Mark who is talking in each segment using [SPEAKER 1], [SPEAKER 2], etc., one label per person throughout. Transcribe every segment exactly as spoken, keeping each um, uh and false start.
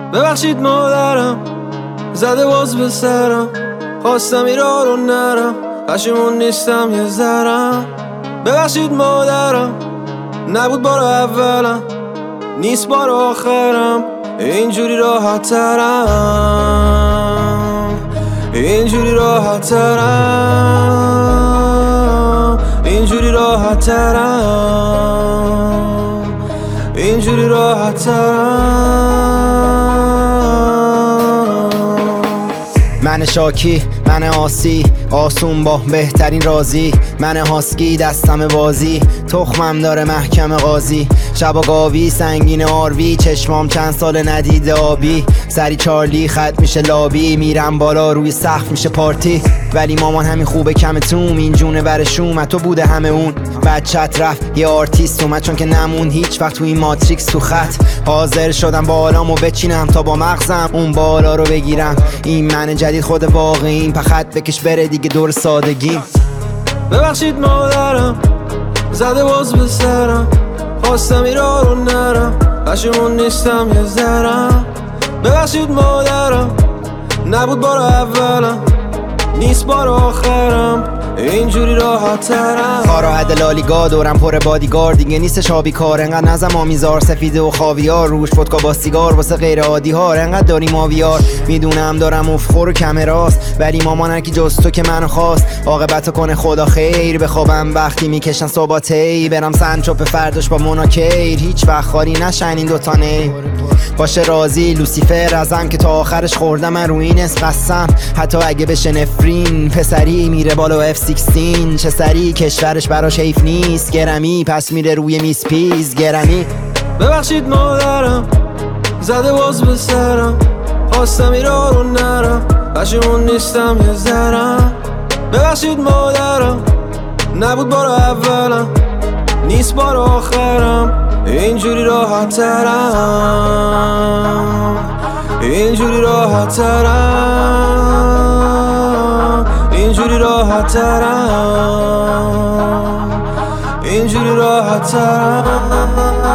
[SPEAKER 1] ببخشید مادرم زده باز به سرم، خواستم ایران رو نرم، پشیمون نیستم یه ذرم. ببخشید مادرم نبود بار اولم، نیست بار آخرم، اینجوری راحت ترم، اینجوری راحت ترم، اینجوری راحت ترم، اینجوری راحت ترم.
[SPEAKER 2] من شاکی، من آسی، آسون با بهترین رازی، من هاسکی دستم بازی، تخمم داره محکم قاضی، شبا گاوی سنگین آروی، چشمام چند سال ندیده آبی، سری چارلی خط میشه لابی، میرم بالا روی سقف میشه پارتی، ولی مامان همین خوبه کم توم، این جونه برشوم تو بوده همه اون، بچت رفت یه آرتیست اومد چون که نمون هیچ وقت تو این ماتریکس تو خط، حاضر شدم بالامو بچینم تا با مغزم اون بالا رو بگیرم، این من جدید خود واقعیم، پخط بکش بره دیگه دور سادگیم.
[SPEAKER 1] ببخشید مادرم زده باز به سرم، خواستم ایران رو نرم، پشیمون نیستم یه ذرم. ببخشید مادرم نبود بار اولم، نیست بار آخرم، اینجوری راحت ترم.
[SPEAKER 2] کارا حد لالیگا دورم پر بادیگار، دیگه نیستش آبی کار، انقدر نزم آمیزار سفیده و خاویار، روش ودکا با سیگار واسه غیر عادی ها، انقدر داریم آویار، میدونم دارم افخور و کمراست، ولی مامان هرکی جز تو که منو خواست، عاقبتو کنه خدا خیر، بخوابم وقتی میکشن صباتی، برم سنچوپ فرداش با مناکیر، هیچ وقت خالی نشن این دوتا نی، باشه راضی لوسیفر ازم که تا آخرش خوردم من روی این قسم، حتی اگه بشه نفرین پسری میره بالا اف شانزده، چه سری کشورش براش حیف نیست، گرمی پس میره روی میز پیز گرمی.
[SPEAKER 1] ببخشید مادرم زده باز به سرم، خواستم ایران رو نرم، پشیمون نیستم یه ذرم. ببخشید مادرم نبود بار اولم، نیست بار آخرم، اینجوری راحت ترم، اینجوری راحت ترم، اینجوری راحت ترم، اینجوری راحت ترم.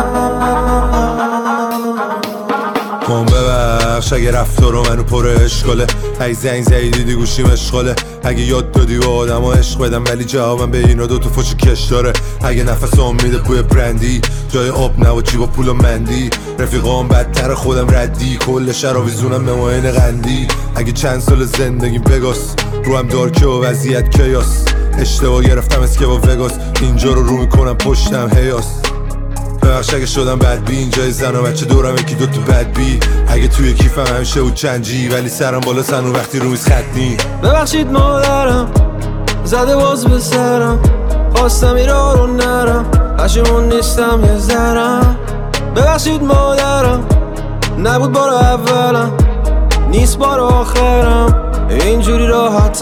[SPEAKER 3] کن ببخش اگه رفتار و منو پر اشکاله، اگه زنگ زدی دیدی گوشیم اشغاله، اگه یاد دادی و آدم ها عشق بدم ولی جوابم به اینا دوتا فوش کش داره، اگه نفس هم میده بوی برندی جای آب نه و جیبا پول و مندی، رفیقام بدتر خودم ردی، کل شهر آویزونم به ماین قندی، اگه چند سال زندگیم بگاس رو هم دارکه و وضعیت کیاس، اشتباه گرفتم اسکه با وگاس، اینجا رو رو میکنم پشتم هیاس. ببخش اگه شدم بدبی اینجای زن و بچه دورم یکی دوتا بدبی، اگه توی کیفم همیشه بود چنجی ولی سرم بالا سنو وقتی رو میز خطنی.
[SPEAKER 1] ببخشید مادرم زده باز به سرم، خواستم ایران رو نرم، پشیمون نیستم یه ذرم. ببخشید مادرم نبود بار اولم، نیست بار آخرم، اینجوری راحت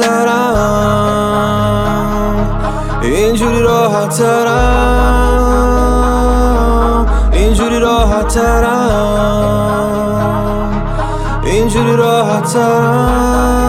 [SPEAKER 1] ترم، اینجوری راحت ترم، اینجوری راحت ترم، اینجوری راحت ترم.